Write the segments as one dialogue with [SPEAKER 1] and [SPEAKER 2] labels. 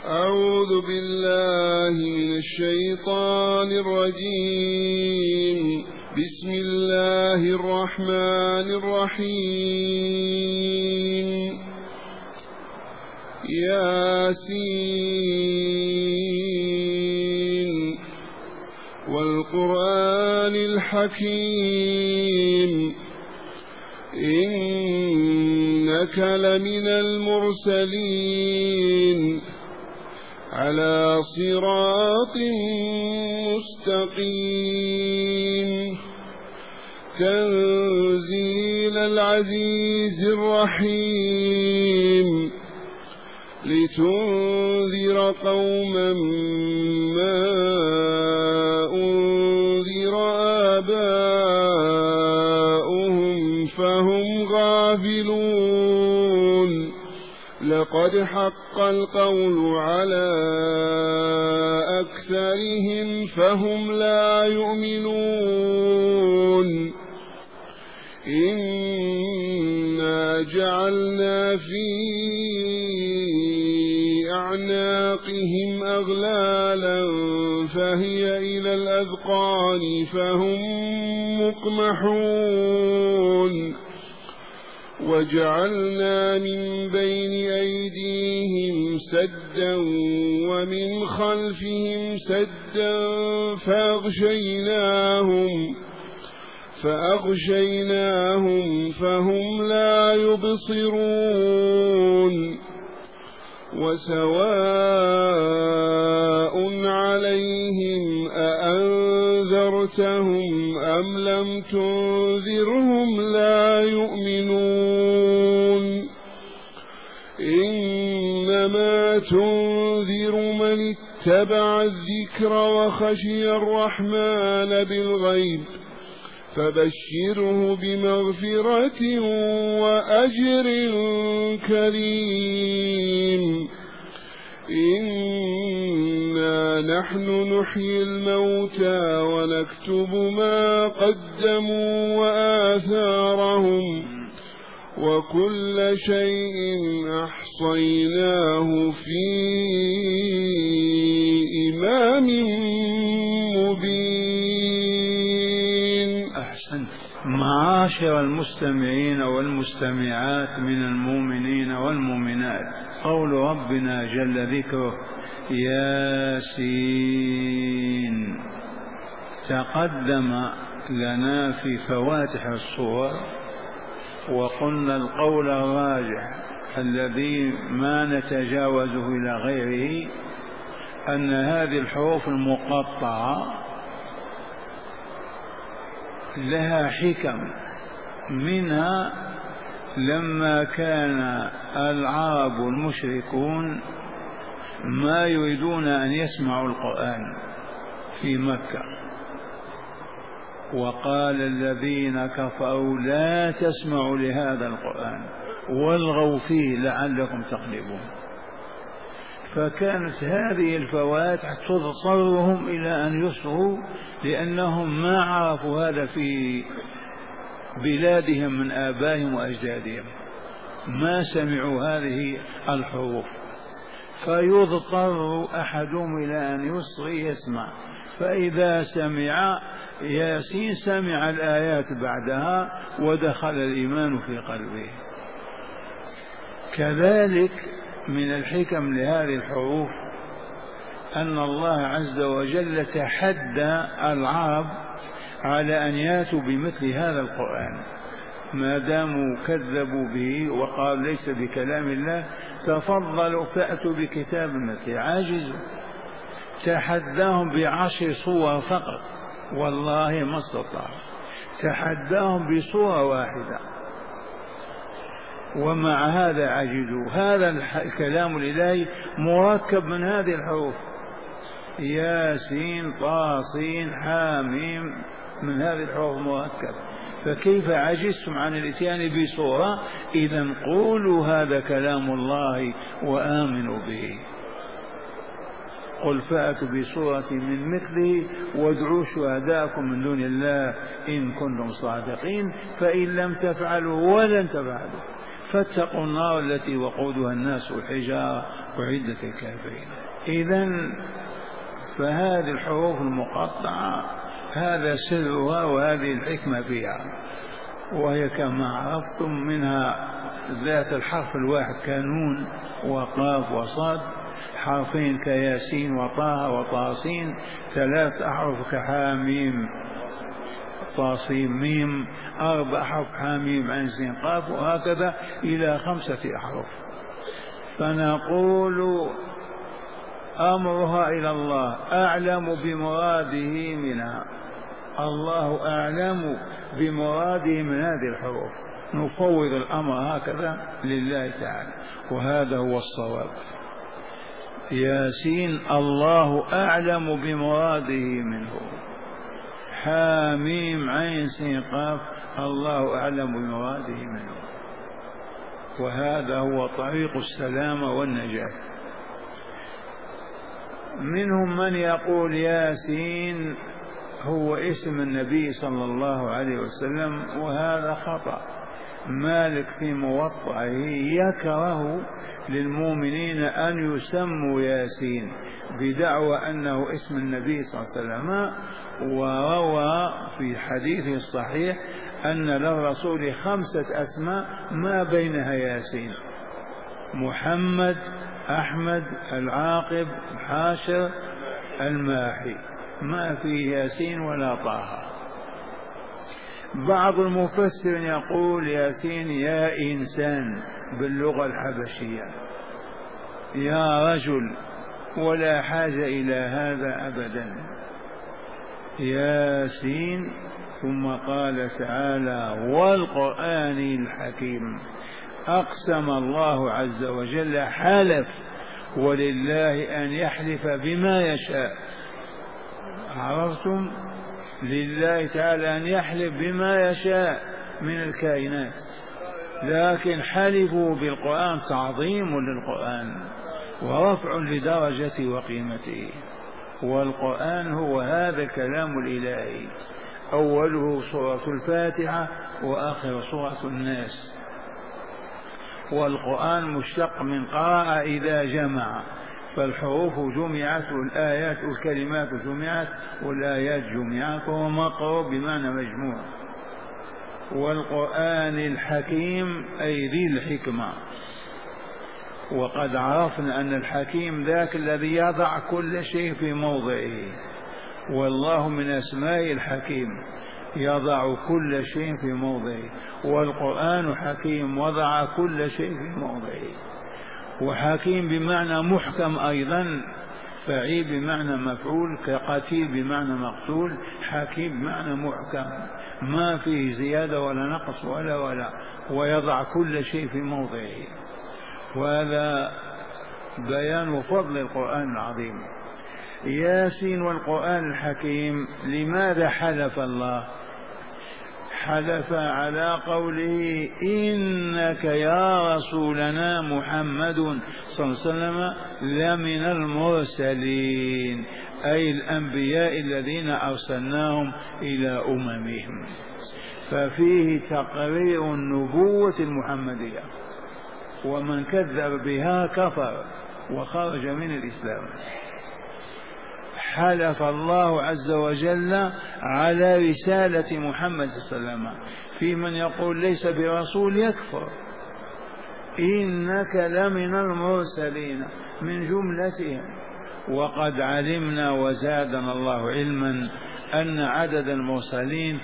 [SPEAKER 1] أعوذ بالله من الشيطان الرجيم. بسم الله الرحمن الرحيم. ياسين والقرآن الحكيم إنك لمن المرسلين على صراط مستقيم تنزيل العزيز الرحيم لتنذر قوما ما أنذر آباؤهم فهم غافلون لقد حق القول على أكثرهم فهم لا يؤمنون إنا جعلنا في أعناقهم أغلالا فهي إلى الأذقان فهم مقمحون وجعلنا من بين أيديهم سدا ومن خلفهم سدا فأغشيناهم فهم لا يبصرون وسواء عليهم أأنذرتهم أم لم تنذرهم لا يؤمنون إنما تنذر من اتبع الذكر وخشي الرحمن بالغيب فبشره بمغفرة وأجر كريم إنا نحن نحيي الموتى ونكتب ما قدموا وآثارهم وكل شيء أحصيناه في إمام مبين.
[SPEAKER 2] أحسنت. معاشر المستمعين والمستمعات من المؤمنين والمؤمنات، قول ربنا جل ذكره ياسين تقدم لنا في فواتح الصور، وقلنا القول الراجح الذي ما نتجاوزه إلى غيره أن هذه الحروف المقطعة لها حكم، منها لما كان العرب المشركون ما يريدون أن يسمعوا القرآن في مكة، وقال الذين كفروا لا تسمعوا لهذا القرآن والغوا فيه لعلكم تغلبون، فكانت هذه الفواتح تضطرهم إلى أن يصغوا لأنهم ما عرفوا هذا في بلادهم من آبائهم وأجدادهم، ما سمعوا هذه الحروف، فيضطر أحدهم إلى أن يصغي يسمع، فإذا سمع ياسين سمع الآيات بعدها ودخل الإيمان في قلبه. كذلك من الحكم لهذه الحروف أن الله عز وجل تحدى العرب على أن ياتوا بمثل هذا القرآن، ما داموا كذبوا به وقالوا ليس بكلام الله تفضلوا فأتوا بكتاب مثله، عاجزوا. تحداهم ب10 صور فقط، والله ما استطاعوا، تحداهم بصورة واحدة ومع هذا عجزوا. هذا الكلام الإلهي مركب من هذه الحروف ياسين طاسين حاميم، من هذه الحروف مركب، فكيف عجزتم عن الاتيان بصورة؟ إذا قولوا هذا كلام الله وآمنوا به. قل فأتوا بصورة من مثله وادعوا شهداءكم من دون الله إن كنتم صادقين، فإن لم تفعلوا ولن تفعلوا فاتقوا النار التي وقودها الناس والحجارة أعدت للكافرين. إذن فهذه الحروف المقطعة هذا سرها وهذه الحكمة فيها، وهي كما عرفتم منها ذات الحرف الواحد كنون وقاف وصاد، حرفين كياسين وطه وطاسين، 3 أحرف كحاميم طاسيم ميم، 4 أحرف حاميم عين سين قاف، وهكذا إلى 5 أحرف. فنقول أمرها إلى الله، أعلم بمراده منها، الله أعلم بمراده من هذه الحروف، نفوض الأمر هكذا لله تعالى، وهذا هو الصواب. ياسين الله أعلم بمراده منه، حاميم عين سين قاف الله أعلم بمراده منه، وهذا هو طريق السلامة والنجاة. منهم من يقول ياسين هو اسم النبي صلى الله عليه وسلم، وهذا خطأ. مالك في موطئه يكره للمؤمنين أن يسموا ياسين بدعوى أنه اسم النبي صلى الله عليه وسلم، وروى في حديثه الصحيح أن للرسول 5 أسماء ما بينها ياسين: محمد، أحمد، العاقب، الحاشر، الماحي، ما في ياسين ولا طه. بعض المفسرين يقول ياسين يا إنسان باللغة الحبشية، يا رجل، ولا حاجة إلى هذا أبدا. ياسين. ثم قال تعالى والقرآن الحكيم، أقسم الله عز وجل، حلف، ولله أن يحلف بما يشاء. عرفتم؟ لله تعالى أن يحلف بما يشاء من الكائنات، لكن حلفوا بالقرآن تعظيم للقرآن ورفع لدرجته وقيمته. والقرآن هو هذا الكلام الإلهي، أوله سورة الفاتحة وآخر سورة الناس. والقرآن مشتق من قراءة إذا جمع، فالحروف جمعت والآيات والكلمات جمعت والآيات جمعت، وهو مقروء بمعنى مجموع. والقرآن الحكيم أي ذي الحكمة، وقد عرفنا أن الحكيم ذاك الذي يضع كل شيء في موضعه، والله من أسماء الحكيم يضع كل شيء في موضعه، والقرآن حكيم وضع كل شيء في موضعه. وحكيم بمعنى محكم أيضا، فعيل بمعنى مفعول، كقتيل بمعنى مقتول، حكيم بمعنى محكم ما فيه زيادة ولا نقص ولا ويضع كل شيء في موضعه. وهذا بيان فضل القرآن العظيم. ياسين والقرآن الحكيم، لماذا حلف الله؟ حلف على قوله إنك يا رسولنا محمد صلى الله عليه وسلم لمن المرسلين، أي الأنبياء الذين أرسلناهم إلى أممهم، ففيه تقرير النبوة المحمدية، ومن كذب بها كفر وخرج من الإسلام. حلف الله عز وجل على رسالة محمد صلى الله عليه وسلم، في من يقول ليس برسول يكفر. إنك لمن المرسلين من جملتهم. وقد علمنا وزادنا الله علما أن عدد المرسلين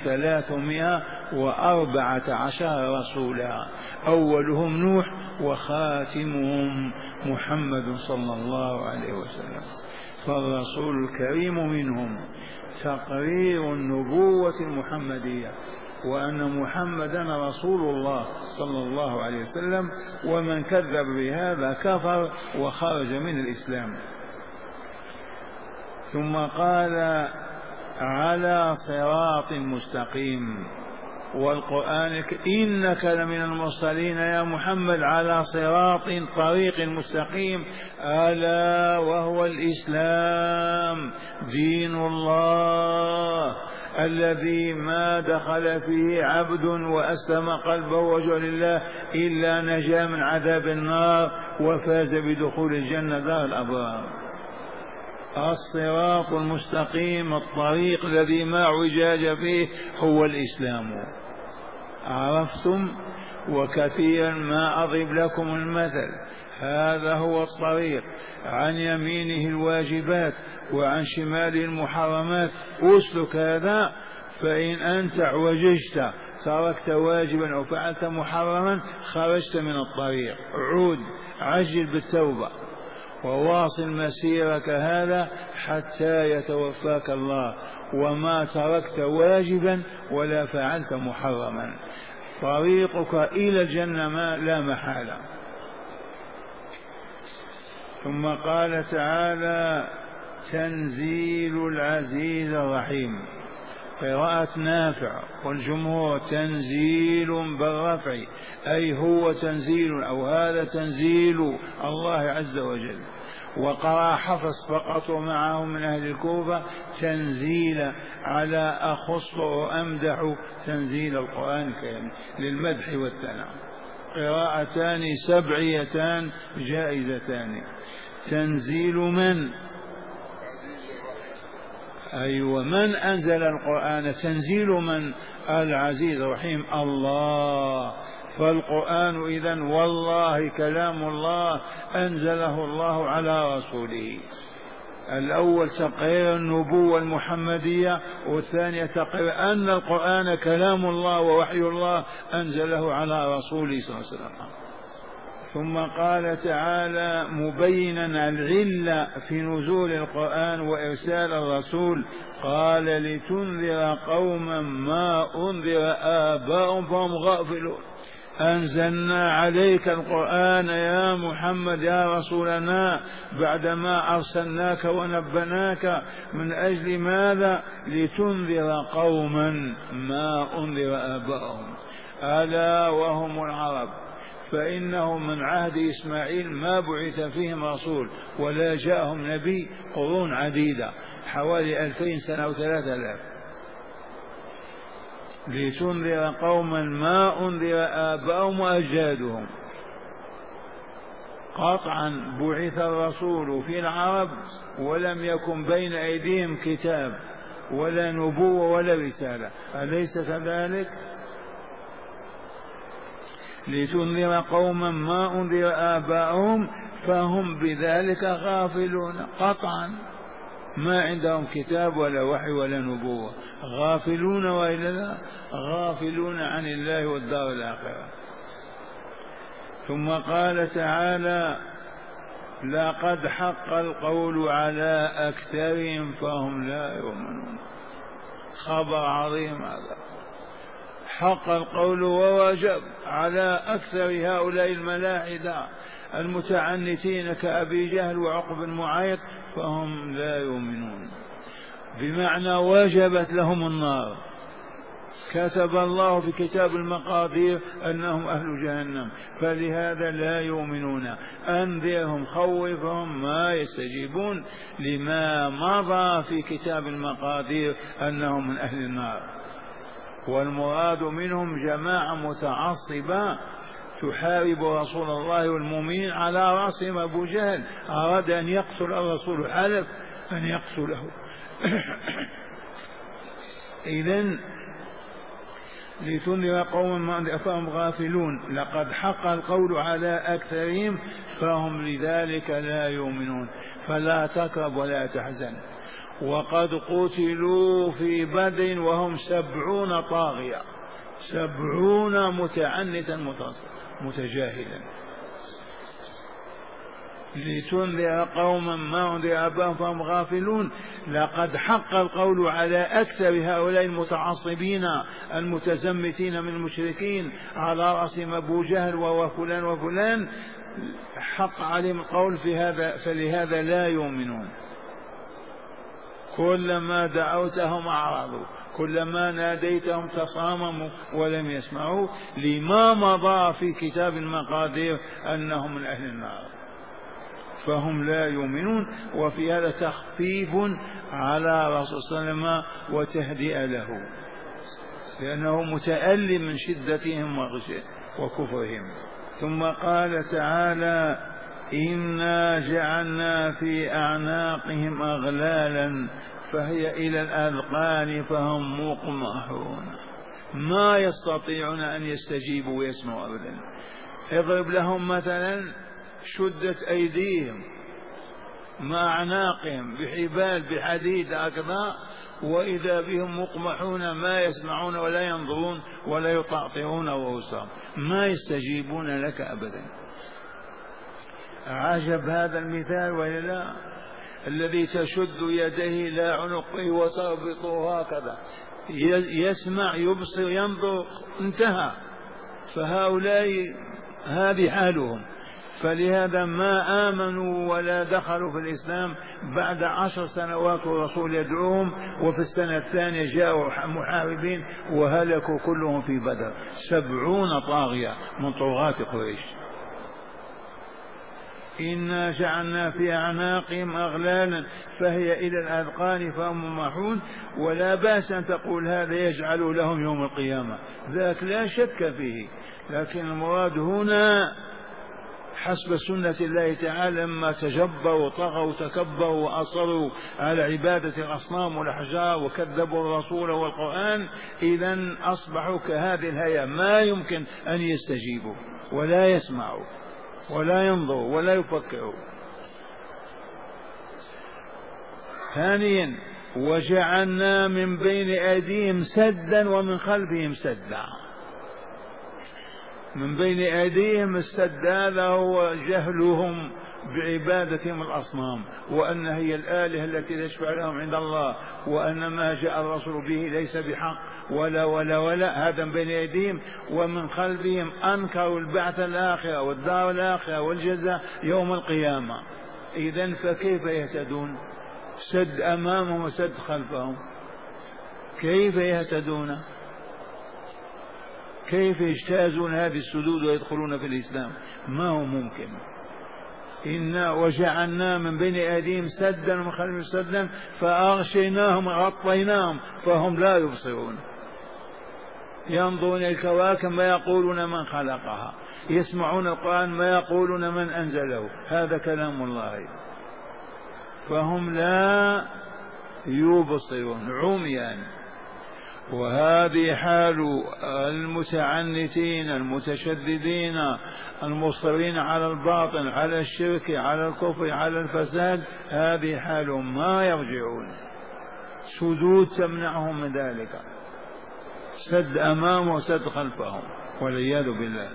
[SPEAKER 2] 314 رسولا، أولهم نوح وخاتمهم محمد صلى الله عليه وسلم، فالرسول الكريم منهم. تقرير النبوة المحمدية، وأن محمدا رسول الله صلى الله عليه وسلم، ومن كذب بهذا كفر وخرج من الإسلام. ثم قال على صراط مستقيم، والقرآن إنك لمن المرسلين يا محمد على صراط طريق مستقيم، ألا وهو الإسلام دين الله الذي ما دخل فيه عبد وأسلم قلبه وجهه لله إلا نجا من عذاب النار وفاز بدخول الجنة دار الأبرار. الصراط المستقيم، الطريق الذي ما اعوجاج فيه، هو الإسلام. عرفتم؟ وكثيرا ما أضرب لكم المثل، هذا هو الطريق، عن يمينه الواجبات وعن شماله المحرمات، أسلك هذا، فإن أنت اعوججت تركت واجبا أو فعلت محرما خرجت من الطريق. عود، عجل بالتوبة وواصل مسيرك هذا حتى يتوفاك الله وما تركت واجبا ولا فعلت محرما. طريقك إلى الجنة ما لا محالة. ثم قال تعالى: تنزيل العزيز الرحيم. قراءة نافع والجمهور تنزيل بالرفع، أي هو تنزيل أو هذا تنزيل الله عز وجل. وقرأ حفص فقط معه من أهل الكوفة تنزيل، على أخص وأمدح تنزيل القرآن الكريم للمدح والثناء. قراءتان سبعيتان جائزتان. تنزيل من؟ أيوة، من أنزل القرآن؟ تنزيل من؟ العزيز الرحيم، الله. فالقرآن إذن والله كلام الله أنزله الله على رسوله. الأول تقرير النبوة المحمدية، والثانية تقرير أن القرآن كلام الله ووحي الله أنزله على رسوله صلى الله عليه وسلم. ثم قال تعالى مبينا العلة في نزول القرآن وإرسال الرسول، قال: لتنذر قوما ما أنذر آباؤهم فهم غافلون. أنزلنا عليك القرآن يا محمد يا رسولنا بعدما أرسلناك ونبناك، من أجل ماذا؟ لتنذر قوما ما أنذر آباؤهم، ألا وهم العرب، فإنه من عهد إسماعيل ما بعث فيهم رسول ولا جاءهم نبي قرون عديدة، حوالي 2000 سنة أو 3000. لتنذر قوما ما أنذر آباؤهم وأجدادهم. قطعا بعث الرسول في العرب ولم يكن بين أيديهم كتاب ولا نبوة ولا رسالة، أليس كذلك؟ لتنذر قوما ما أنذر آباؤهم فهم بذلك غافلون. قطعا ما عندهم كتاب ولا وحي ولا نبوة، غافلون، وإلا لا غافلون عن الله والدار الآخرة. ثم قال تعالى: لقد حق القول على أكثرهم فهم لا يؤمنون. خبر عظيم هذا، حق القول ووجب على أكثر هؤلاء الملاحدة المتعنتين كأبي جهل وعقب بن معيط، فهم لا يؤمنون، بمعنى وجبت لهم النار، كتب الله في كتاب المقادير أنهم أهل جهنم، فلهذا لا يؤمنون. أنذرهم خوفهم ما يستجيبون لما مضى في كتاب المقادير أنهم من أهل النار. والمراد منهم جماعة متعصبة تحارب رسول الله والمؤمنين، على رأسهم أبو جهل، أراد أن يقتل الرسول، حلف أن يقتله. إذن لتنذر قوما فهم غافلون، لقد حق القول على أكثرهم فهم لذلك لا يؤمنون. فلا تكرب ولا تحزن. وقد قتلوا في بدر وهم 70 طاغية، 70 متعنتا متجاهلا. لتنذر قوما ما أنذر آباؤهم فهم غافلون. لقد حق القول على أكثر هؤلاء المتعصبين المتزمتين من المشركين، على رأسهم أبو جهل وفلان وفلان، حق عليهم القول في هذا، فلهذا لا يؤمنون. كلما دعوتهم أعرضوا، كلما ناديتهم تصامموا ولم يسمعوا، لما مضى في كتاب المقادير أنهم من أهل النار، فهم لا يؤمنون. وفي هذا تخفيف على الرسول صلى الله عليه وسلم وتهدئ له، لأنه متألم من شدتهم وكفرهم. ثم قال تعالى: إنا جعلنا في أعناقهم أغلالا فهي إلى الأذقان فهم مقمحون. ما يستطيعون أن يستجيبوا ويسمعوا أبدا. اضرب لهم مثلا شدت أيديهم مع أعناقهم بحبال بحديد هكذا، وإذا بهم مقمحون ما يسمعون ولا ينظرون ولا يطعطعون رؤوسهم، ما يستجيبون لك أبدا. عجب هذا المثال ولا لا؟ الذي تشد يديه إلى عنقه وتربطه هكذا، يسمع يبصر ينظر، انتهى. فهؤلاء هذه حالهم. فلهذا ما آمنوا ولا دخلوا في الإسلام بعد 10 سنوات والرسول يدعوهم، وفي السنة الثانية جاءوا محاربين وهلكوا كلهم في بدر، 70 طاغية من طغاة قريش. إنا جعلنا في أعناقهم أغلالا فهي إلى الأذقان فهم مقمحون. ولا بأس أن تقول هذا يجعل لهم يوم القيامة، ذاك لا شك فيه، لكن المراد هنا حسب سنة الله تعالى لما تجبروا وطغوا وتكبروا وأصروا على عبادة الأصنام والأحجار وكذبوا الرسول والقرآن، إذن أصبحوا كهذه الهيئة، ما يمكن أن يستجيبوا ولا يسمعوا ولا ينظروا ولا يفكروا. ثانيا: وجعلنا من بين أيديهم سدا ومن خلفهم سدا. من بين أيديهم السد هذا هو جهلهم بعبادتهم الأصنام، وأن هي الآلهة التي تشفع لهم عند الله، وأن ما جاء الرسول به ليس بحق ولا ولا ولا. هذا من بين أيديهم. ومن خلفهم أنكروا البعث الآخرة والدار الآخرة والجزاء يوم القيامة. إذن فكيف يهتدون؟ سد أمامهم وسد خلفهم، كيف يهتدون؟ كيف يجتازون هذه السدود ويدخلون في الإسلام؟ ما هو ممكن. إنا وجعلنا من بين أيديهم سدا ومن خلفهم سدا فأغشيناهم غطيناهم فهم لا يبصرون. ينظرون الكواكب ما يقولون من خلقها، يسمعون القرآن ما يقولون من أنزله، هذا كلام الله، فهم لا يبصرون، عميان. وهذه حال المتعنتين المتشددين المصرين على الباطل، على الشرك، على الكفر، على الفساد، هذه حالهم، ما يرجعون. سدود تمنعهم من ذلك، سد أمامه وسد خلفهم والعياذ بالله.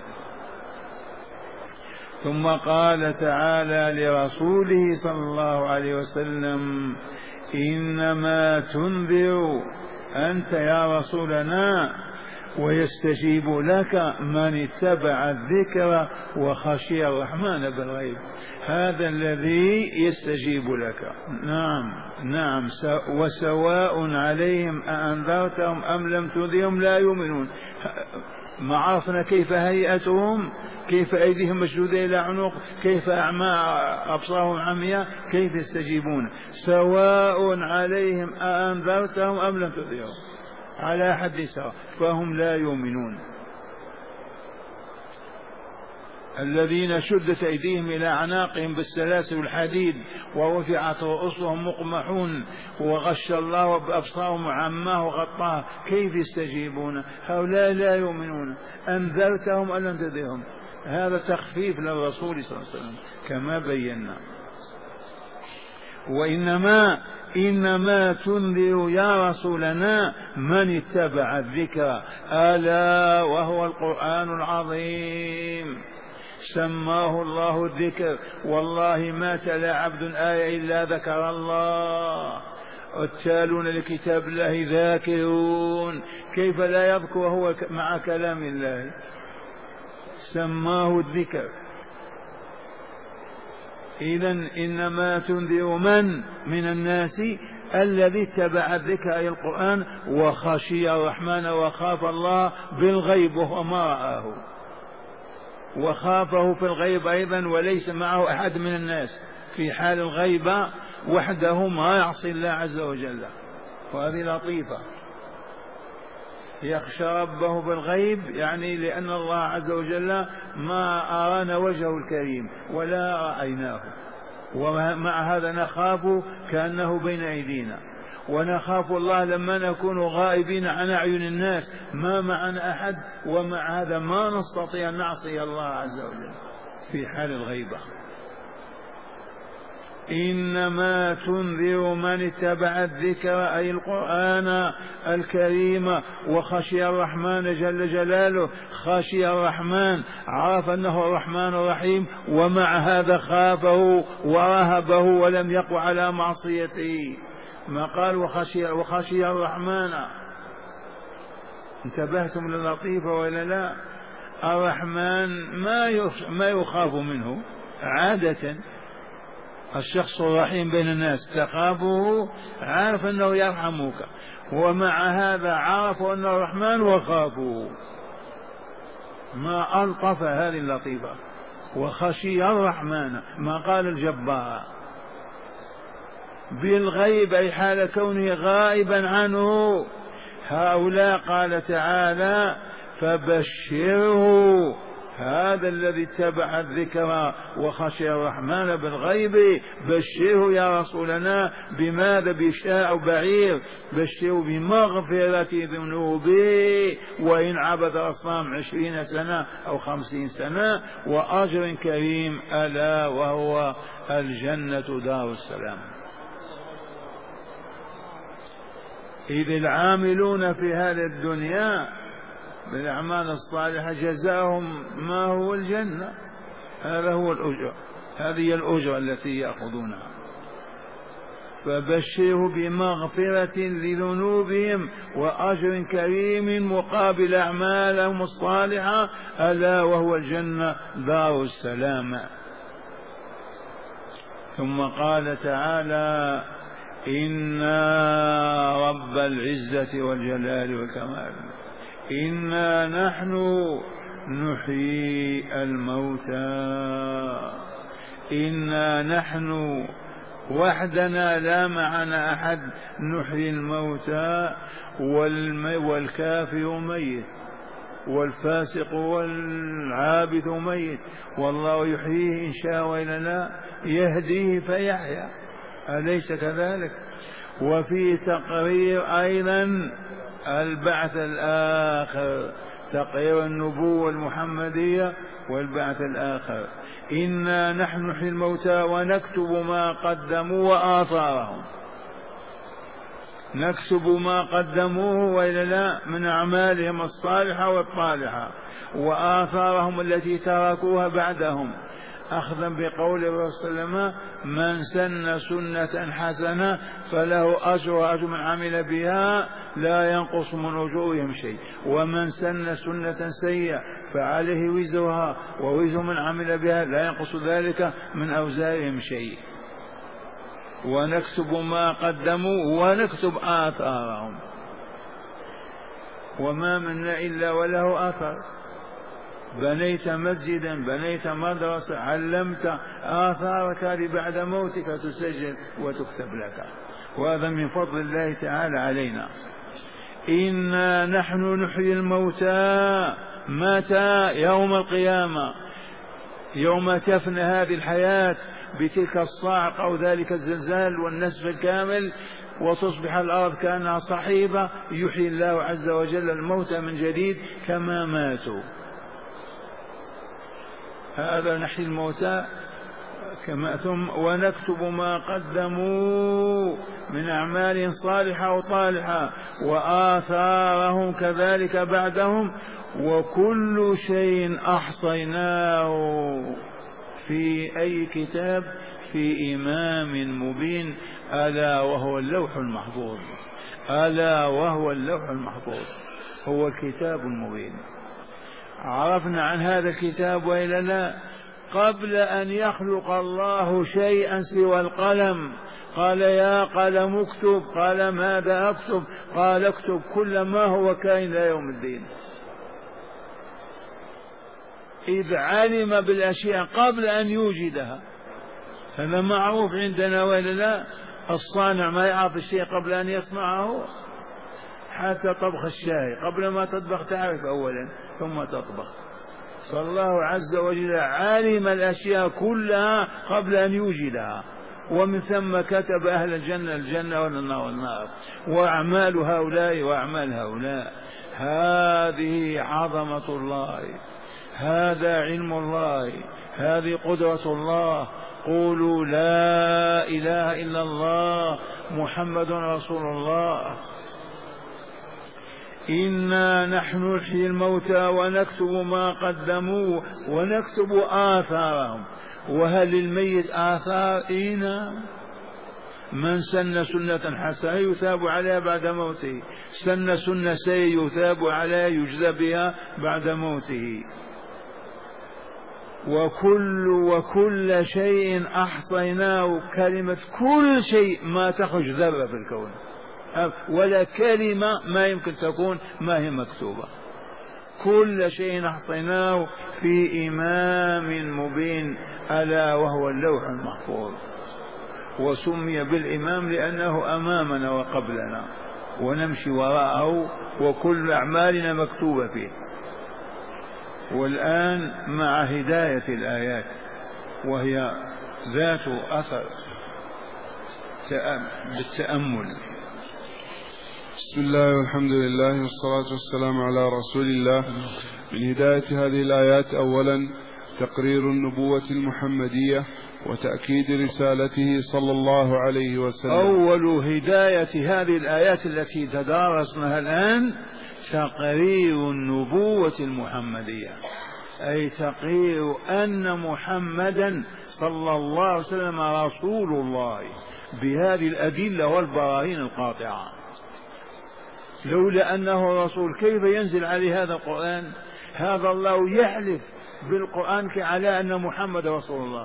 [SPEAKER 2] ثم قال تعالى لرسوله صلى الله عليه وسلم: إنما تنذر أنت يا رسولنا ويستجيب لك من اتبع الذكر وخشي الرحمن بالغيب. هذا الذي يستجيب لك. نعم وسواء عليهم أأنذرتهم أم لم تنذرهم لا يؤمنون. ما عرفنا كيف هيئتهم، كيف أيديهم مشدودة إلى عنق، كيف أعمى أبصارهم عمياء، كيف يستجيبون؟ سواء عليهم أأنذرتهم أم لم تنذرهم، على حد سواء، فهم لا يؤمنون. الذين شدت أيديهم إلى أعناقهم بالسلاسل والحديد ورفعت رؤوسهم مقمحون وغش الله بأبصارهم عماه وغطاه، كيف يستجيبون؟ هؤلاء لا يؤمنون. أنذرتهم أم لم تنذرهم؟ هذا تخفيف للرسول صلى الله عليه وسلم كما بينا. إنما تنذر يا رسولنا من اتبع الذكر، ألا وهو القرآن العظيم، سماه الله الذكر. والله ما تلا عبد آية إلا ذكر الله، التالون لكتاب الله ذاكرون، كيف لا يذكر هو مع كلام الله؟ سماه الذكر. إذن إنما تنذر من الناس الذي اتبع الذكر أي القرآن وخشي الرحمن وخاف الله بالغيب وهو ما رآه، وخافه في الغيب أيضا وليس معه أحد من الناس في حال الغيبة، وحده ما يعصي الله عز وجل. وهذه لطيفة. يخشى ربه بالغيب، يعني لأن الله عز وجل ما أرانا وجهه الكريم ولا رأيناه، ومع هذا نخاف كأنه بين أيدينا، ونخاف الله لما نكون غائبين عن أعين الناس ما معنا أحد، ومع هذا ما نستطيع أن نعصي الله عز وجل في حال الغيبة. إنما تنذر من اتبع الذكر أي القرآن الكريم وخشي الرحمن جل جلاله. خشي الرحمن، عرف أنه الرحمن الرحيم، ومع هذا خافه ورهبه ولم يقع على معصيته. ما قال وخشي الرحمن. انتبهتم للطيفة ولا لا؟ الرحمن ما يخاف منه عادة. الشخص الرحيم بين الناس تخافه، عارف أنه يرحمك، ومع هذا عرف أنه الرحمن وخافه. ما ألطف هذه اللطيفة. وخشي الرحمن، ما قال الجبار. بالغيب أي حال كونه غائبا عنه. هؤلاء قال تعالى فبشره، هذا الذي اتبع الذكر وخشي الرحمن بالغيب بشره يا رسولنا. بماذا؟ بشاء بعير. بشره بمغفرة ذنوبه وإن عبد أصنام 20 سنة أو 50 سنة، وأجر كريم ألا وهو الجنة دار السلام. إذ العاملون في هذه الدنيا بالأعمال الصالحة جزاهم ما هو الجنة. هذا هو الأجر، هذه الأجر التي يأخذونها. فبشره بمغفرة لذنوبهم وأجر كريم مقابل أعمالهم الصالحة ألا وهو الجنة دار السلام. ثم قال تعالى إن رب العزة والجلال والكمال إنا نحن نحيي الموتى. إنا نحن وحدنا لا معنا أحد نحيي الموتى. والكافر ميت والفاسق والعابد ميت، والله يحييه إن شاء وإلا لا يهديه فيحيا، أليس كذلك؟ وفي تقرير أيضا البعث الآخر، تقرير النبوة المحمدية والبعث الآخر. إنا نحن نحيي الموتى ونكتب ما قدموا وآثارهم. نكتب ما قدموه وإلا لا من أعمالهم الصالحة والطالحة، وآثارهم التي تركوها بعدهم، أخذا بقول الرسول صلى الله عليه وسلم من سن سنة حسنة فله أجر من عمل بها لا ينقص من أجورهم شيء، ومن سن سنة سيئة فعليه وزرها ووزر من عمل بها لا ينقص ذلك من أوزارهم شيء. ونكتب ما قدموا ونكتب آثارهم. وما منا إلا وله أثر. بنيت مسجدا، بنيت مدرسة، علمت، آثارك بعد موتك تسجل وتكتب لك، وهذا من فضل الله تعالى علينا. إنا نحن نحيي الموتى. متى؟ يوم القيامة، يوم تفنى هذه الحياة بتلك الصاعقة أو ذلك الزلزال والنسف الكامل وتصبح الأرض كأنها صحيفة، يحيي الله عز وجل الموتى من جديد كما ماتوا. هذا نحيي الموتى كما ثم ونكتب ما قدموا من أعمال صالحة وطالحة وآثارهم كذلك بعدهم، وكل شيء أحصيناه في أي كتاب؟ في إمام مبين، ألا وهو اللوح المحفوظ. ألا وهو اللوح المحفوظ، هو الكتاب المبين. عرفنا عن هذا الكتاب وإلا لا؟ قبل أن يخلق الله شيئا سوى القلم قال يا قلم اكتب، قال ماذا أكتب؟ قال اكتب كل ما هو كائن إلى يوم الدين. إذ علم بالأشياء قبل أن يوجدها. هذا معروف عندنا ولا لا؟ الصانع ما يعرف الشيء قبل أن يصنعه. حتى طبخ الشاي قبل ما تطبخ تعرف أولا ثم تطبخ. فالله عز وجل عالم الأشياء كلها قبل أن يوجدها، ومن ثم كتب أهل الجنة الجنة والنار والنار، وأعمال هؤلاء وأعمال هؤلاء. هذه عظمة الله، هذا علم الله، هذه قدرة الله. قولوا لا إله إلا الله محمد رسول الله. إنا نحن نحيي الموتى ونكتب ما قدموا ونكتب آثارهم. وهل للميت آثار؟ إينا. من سن سنة حسنة يثاب عليها بعد موته، سن سنة سيئة يثاب عليها يجزى بها بعد موته. وكل شيء أحصيناه. كلمة كل شيء ما تخرج ذرة في الكون، ولا كلمة ما يمكن تكون ما هي مكتوبة. كل شيء أحصيناه في إمام مبين، ألا وهو اللوح المحفوظ. وسمي بالإمام لأنه أمامنا وقبلنا ونمشي وراءه، وكل أعمالنا مكتوبة فيه. والآن مع هداية الآيات، وهي ذات أثر بالتأمل.
[SPEAKER 1] بسم الله والحمد لله والصلاة والسلام على رسول الله. من هداية هذه الآيات أولا تقرير النبوة المحمدية وتأكيد رسالته صلى الله عليه وسلم.
[SPEAKER 2] أول هداية هذه الآيات التي تدارسناها الآن تقرير النبوة المحمدية، أي تقرير أن محمدا صلى الله عليه وسلم رسول الله بهذه الأدلة والبراهين القاطعة. لولا أنه رسول كيف ينزل عليه هذا القرآن؟ هذا الله يحلف بالقرآن على أن محمد رسول الله.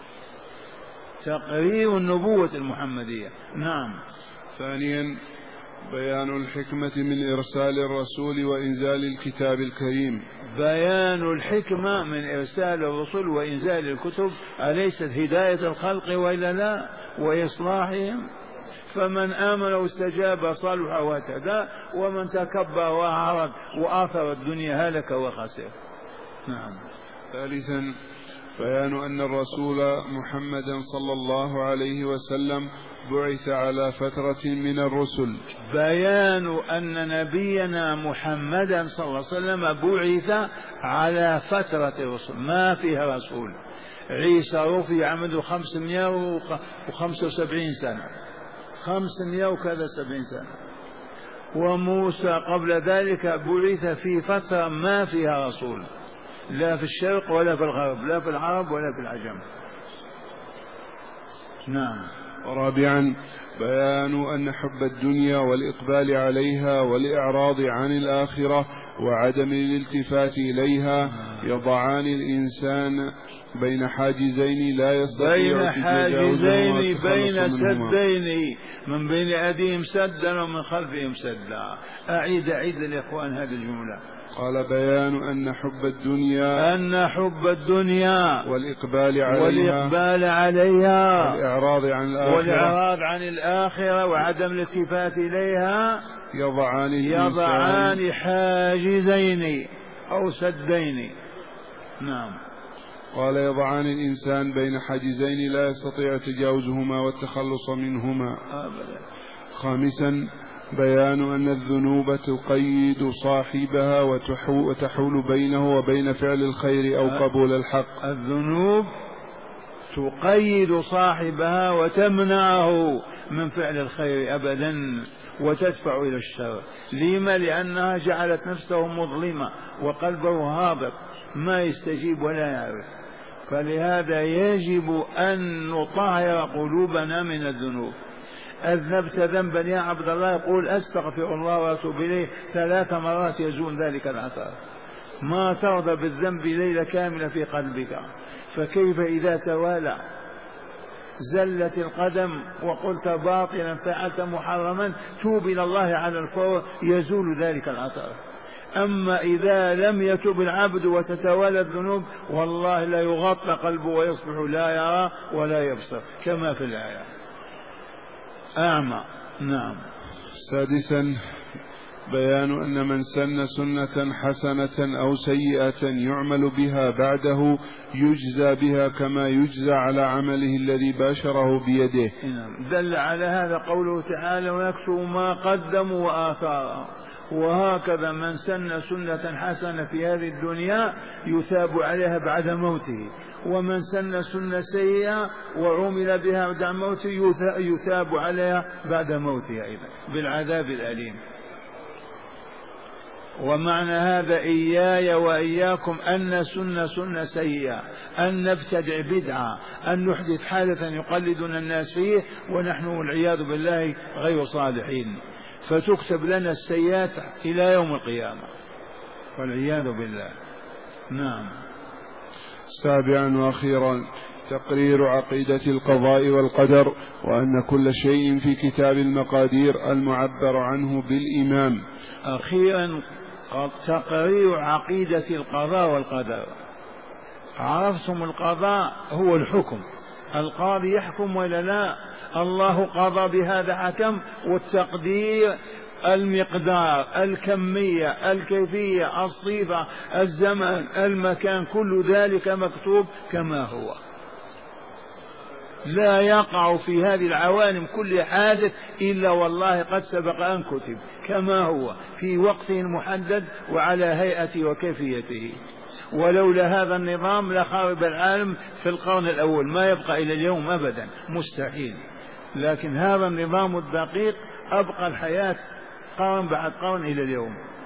[SPEAKER 2] تقرير النبوة المحمدية. نعم.
[SPEAKER 1] ثانيا بيان الحكمة من إرسال الرسول وإنزال الكتاب الكريم.
[SPEAKER 2] بيان الحكمة من إرسال الرسل وإنزال الكتب، أليست هداية الخلق وإلا لا؟ وإصلاحهم. فمن آمن واستجاب صلح واهتدى، ومن تكبر وأعرض وآثر الدنيا هلك وخسر. نعم.
[SPEAKER 1] ثالثا بيان أن الرسول محمدا صلى الله عليه وسلم بعث على فترة من الرسل.
[SPEAKER 2] بيان أن نبينا محمدا صلى الله عليه وسلم بعث على فترة الرسل ما فيها رسول. عيسى رفع عنده 575 سنة، 570 سنة. وموسى قبل ذلك بعث في فترة ما فيها رسول، لا في الشرق ولا في الغرب، لا في العرب ولا في العجم. نعم.
[SPEAKER 1] ورابعا بيان أن حب الدنيا والإقبال عليها والإعراض عن الآخرة وعدم الالتفات إليها يضعان الإنسان بين حاجزين لا يستطيع
[SPEAKER 2] بين سدين، من بين أيديهم سدا ومن خلفهم سدا. أعيد للإخوان هذه الجملة.
[SPEAKER 1] قال بيان أن حب الدنيا
[SPEAKER 2] والإقبال عليها
[SPEAKER 1] والإعراض
[SPEAKER 2] عن الآخرة وعدم الالتفات إليها يضعان حاجزين أو سدين. نعم.
[SPEAKER 1] قال يضعان الإنسان بين حاجزين لا يستطيع تجاوزهما والتخلص منهما. خامسا بيان أن الذنوب تقيد صاحبها وتحول بينه وبين فعل الخير أو قبول الحق.
[SPEAKER 2] الذنوب تقيد صاحبها وتمنعه من فعل الخير أبدا وتدفع إلى الشر. لما؟ لأنها جعلت نفسه مظلمة وقلبه هابط ما يستجيب ولا يعرف. فلهذا يجب أن نطهر قلوبنا من الذنوب. أذنبت ذنبا يا عبد الله، يقول أستغفر الله وأتوب إليه 3 مرات يزول ذلك الأثر. ما ترضى بالذنب ليلة كاملة في قلبك، فكيف إذا توالى؟ زلت القدم وقلت باطلا فعلت محرما، توب إلى الله على الفور يزول ذلك الأثر. أما إذا لم يتب العبد وتتوالى الذنوب والله لا يغطى قلبه ويصبح لا يرى ولا يبصر كما في الآية، أعمى. نعم.
[SPEAKER 1] سادسا بيان أن من سن سنة حسنة أو سيئة يعمل بها بعده يجزى بها كما يجزى على عمله الذي باشره بيده.
[SPEAKER 2] دل على هذا قوله تعالى ويكتب ما قدموا وآثارهم. وهكذا من سن سنة حسنة في هذه الدنيا يثاب عليها بعد موته، ومن سن سنة سيئة وعمل بها بعد موته يثاب عليها بعد موته أيضا بالعذاب الأليم. ومعنى هذا إياي وإياكم أن سنة سيئة، أن نبتدع بدعة، أن نحدث حادثا يقلدنا الناس فيه ونحن والعياذ بالله غير صالحين، فتكتب لنا السيئات إلى يوم القيامة والعياذ بالله. نعم.
[SPEAKER 1] سابعا وأخيرا تقرير عقيدة القضاء والقدر، وأن كل شيء في كتاب المقادير المعبر عنه بالإمام.
[SPEAKER 2] أخيرا تقرير عقيدة القضاء والقدر. عرفتم القضاء هو الحكم، القاضي يحكم ولا لا؟ الله قضى بهذا حكم، والتقدير المقدار، الكمية، الكيفية، الصفة، الزمن، المكان، كل ذلك مكتوب كما هو، لا يقع في هذه العوالم كل حادث إلا والله قد سبق أن كتب كما هو في وقته المحدد وعلى هيئته وكيفيته. ولولا هذا النظام لخرب العالم في القرن الأول، ما يبقى إلى اليوم أبدا، مستحيل. لكن هذا النظام الدقيق أبقى الحياة قرن بعد قرن إلى اليوم.